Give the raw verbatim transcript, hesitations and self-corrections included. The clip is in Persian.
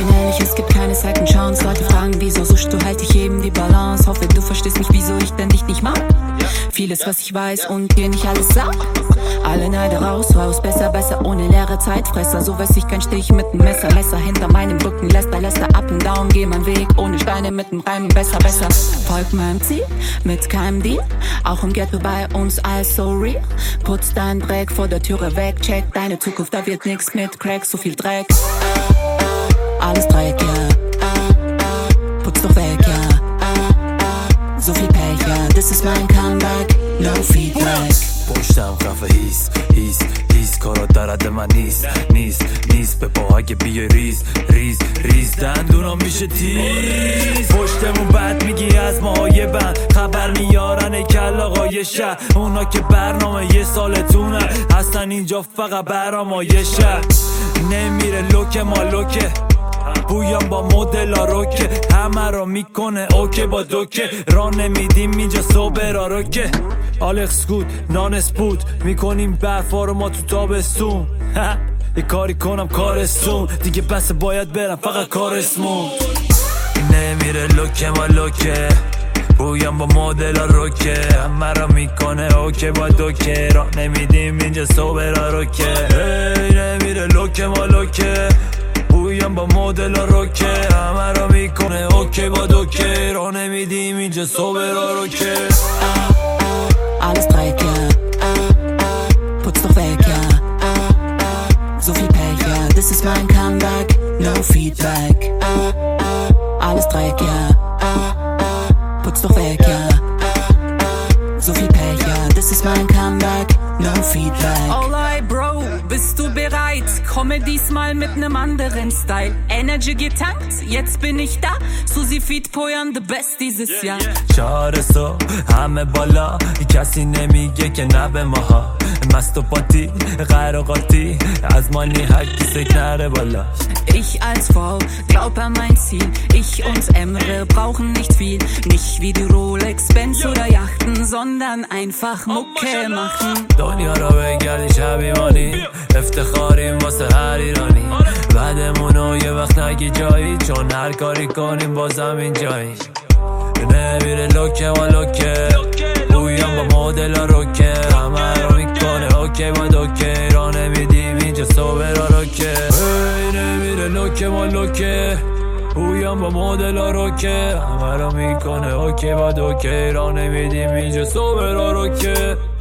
ehrlich, es gibt keine second chance. Leute fragen, wieso suchst du, halt ich eben die Balance. Hoffe, du verstehst mich, wieso ich denn dich nicht mag. Vieles, was ich weiß und dir nicht alles sag. Alle Neide raus, raus, besser, besser, ohne leere Zeitfresser. So weiß ich kein Stich mit dem Messer. Messer hinter meinem Rücken, läster, läster, up und down. Geh meinen Weg, ohne Steine mit dem Reim. Besser, besser, folg meinem Ziel, mit keinem Deal. Auch im Ghetto bei uns, alles so real. Putz dein Dreck vor der Türe weg. Check deine Zukunft, da wird nix mit Crack. So viel Dreck, alles Dreck, ja. Putz doch weg, ja. So viel Pech, ja. This is mein comeback, no feedback. پشتم خفه هیس هیس هیس کارا درد من نیست نیست نیست به پاها که بیای ریز ریز ریز دندونا میشه تیز پشتمون بد میگی از ماهای بند خبر میارن کل آقای شهر اونا که برنامه یه سالتونه هستن اینجا فقط برامایشه نمیره لوک ما لوکه بویم با مدل روکه همه رو میکنه اوکی با دوکه را نمیدیم اینجا صبر روکه آلکس گود نانس بود میکنیم برفا رو ما تو تابستون یه کاری کنم کارستون دیگه بس باید برم فقط کارسمون نمیره لوکه ما لوکه بویم با مدل روکه همه رو میکنه اوکی با دوکه را نمیدیم اینجا صبر روکه نمیره لوکه ما لوکه بویم با مدل روکه همه رو میکنه اوکی با دوکه را نمیدیم اینجا صبر روکه Alles Dreck, ja. Putz doch weg, ja. So viel Pech, ja. This is mein comeback, no feedback. Alles Dreck, ja. Putz doch weg, ja. So viel Pech, ja. This is mein comeback, no feedback. Alright, Bro, bist du bereit? Komme diesmal mit nem anderen Style. Energy getankt, jetzt bin ich da. Susi Feed Poyan, the best dieses Jahr. چهار صبح همه بالا کسی نمیگه که نه به ماها مست و پاتی قراقاتی از مالی هرکی سک نره بالا Ich als Frau glaub an mein Ziel. Ich und Emre brauchen nicht viel. Nicht wie die Rolex, Benz oder Yachten, sondern einfach Mucke machen. دنیا رو بگردی شبیمانی افتخاریم واسه هر ایرانی بعدمونو یه وقت نگی جایی چون هر کاری کنیم بازم این جایی نمیره لوکه و لوکه بویم با مدل روکه همه رو میکنه اوکی با دوکه را نمیدیم اینجا صبر روکه نمیره لوکه و لوکه بویم با مدل روکه همه رو میکنه اوکی با دوکه را نمیدیم اینجا صبر روکه